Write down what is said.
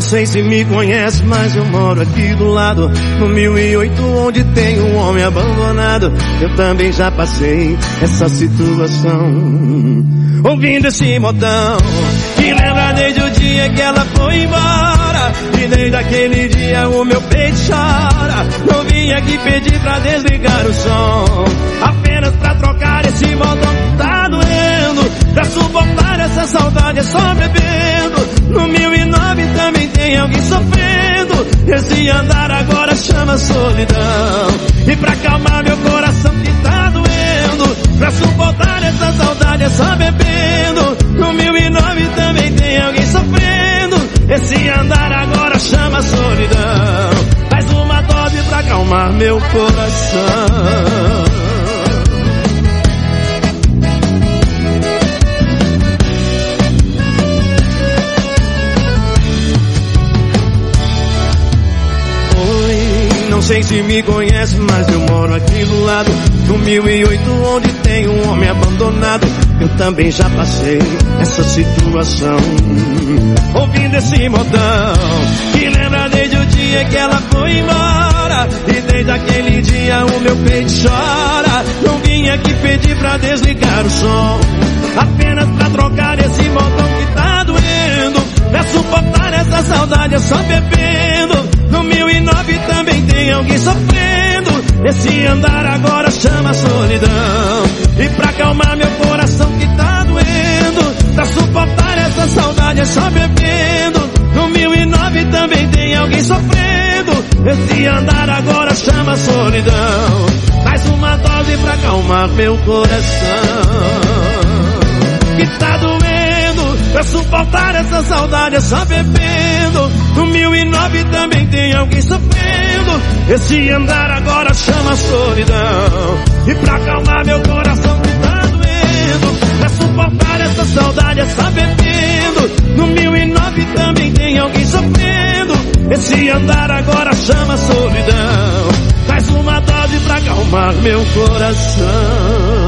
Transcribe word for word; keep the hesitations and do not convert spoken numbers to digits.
sei se me conhece, mas eu moro aqui do lado, no mil e oito, onde tem um homem abandonado. Eu também já passei essa situação, ouvindo esse modão que lembra desde o dia que ela foi embora. E desde aquele dia o meu peito chora. Não vim aqui pedir pra desligar o som, apenas pra trocar esse modão que tá doendo. Pra suportar essa saudade é só bebendo. No mil e nove também tem alguém sofrendo. Esse andar agora chama solidão. E pra acalmar meu coração que tá doendo, pra suportar essa saudade é só bebendo. No mil e nove também tem alguém sofrendo. Esse andar agora chama solidão. Mais uma dose pra acalmar meu coração. Não sei se me conhece, mas eu moro aqui do lado, no mil e oito, onde tem um homem abandonado. Eu também já passei essa situação, ouvindo esse modão que lembra desde o dia que ela foi embora. E desde aquele dia o meu peito chora. Não vim aqui pedir pra desligar o som, apenas pra trocar esse modão que tá doendo. Pra suportar essa saudade é só bebendo. No mil e nove também tem alguém sofrendo. Esse andar agora chama solidão. E pra acalmar meu coração que tá doendo, pra suportar essa saudade é só bebendo. No mil e nove também tem alguém sofrendo. Esse andar agora chama solidão. Mais uma dose pra acalmar meu coração que tá doendo. Pra suportar essa saudade é só bebendo. No mil e nove também tem alguém sofrendo. Esse andar agora chama solidão. E pra acalmar meu coração que tá doendo, pra suportar essa saudade é só bebendo. No mil e nove também tem alguém sofrendo. Esse andar agora chama solidão. Mais uma dose pra acalmar meu coração.